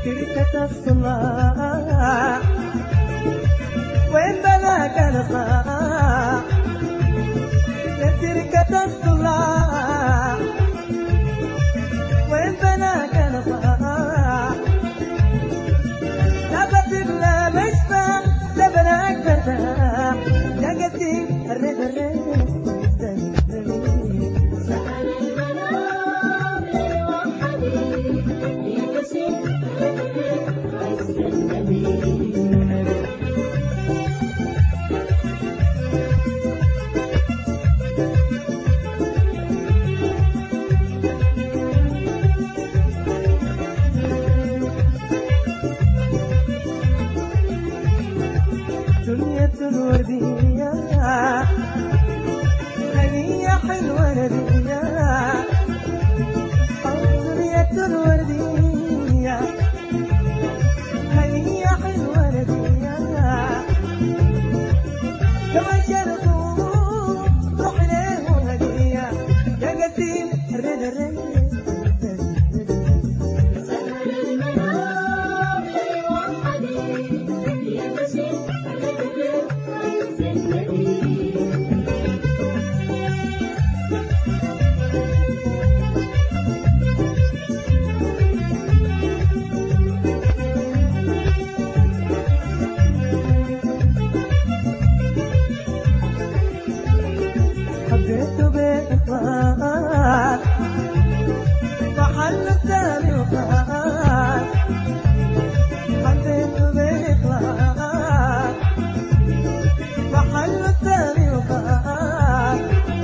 تركة الصلاة وين بلاك الخاء يا تركة الصلاة وين بلاك الخاء لا بطل لا مشفى لا بلاك برتاح يا قديم الرد الرد دنيا الوردية هنية حلوة نبية دنيا الوردية هنية حلوة نبية كما شرطوا روح لهم هدية يا قديم الرد الرد حبيت بإطلاق محل الثاني وفاق حبيت بإطلاق محل الثاني وفاق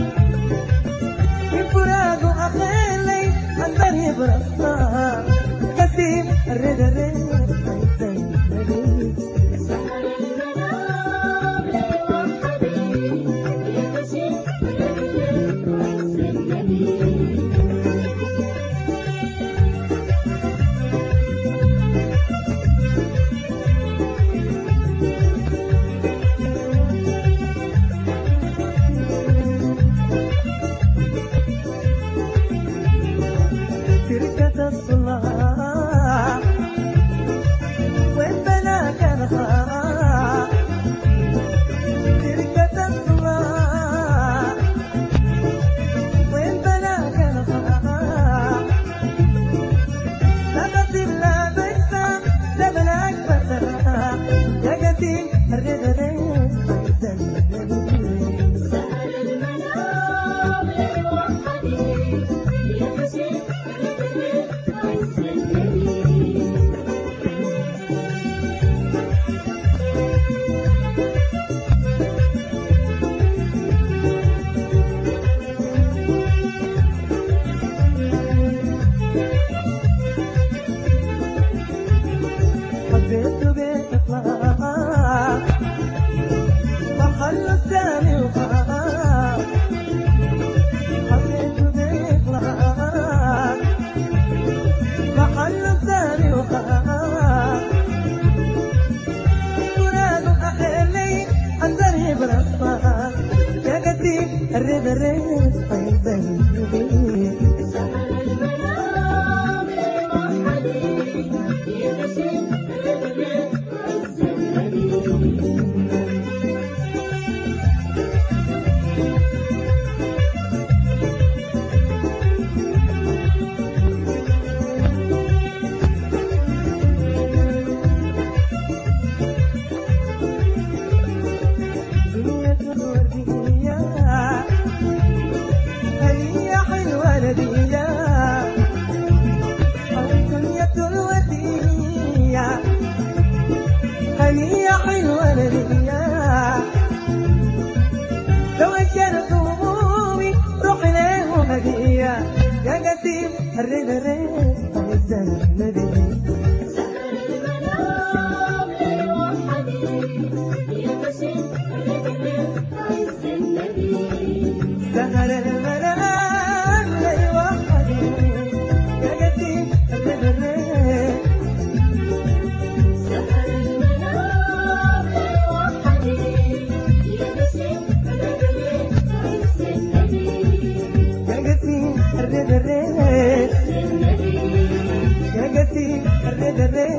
في فراق أخيلي أنتني برصاق قديم الرد الرد تركة الصلاة وين بلاك الخاء تركة الصلاة وين بلاك الخاء لا بطل لا بيسا لا بلاك برتاح يا قديم الرد الرد حبيت بإطلاق محل الثاني وفاق حبيت بإطلاق محل الثاني وفاق فراق أخيلي أنتني برصاق يا قديم الرد الرد طيب دنيا الوردية هنية حلوة نبية دنيا الوردية هنية حلوة نبية لو شرط همومي روح لهم هدية يا قديم الرد الرد النبي سهر المنام لي وحدي يا قديم الرد الرد سهر المنام لي وحدي يا قديم الرد الرد يا قديم الرد الرد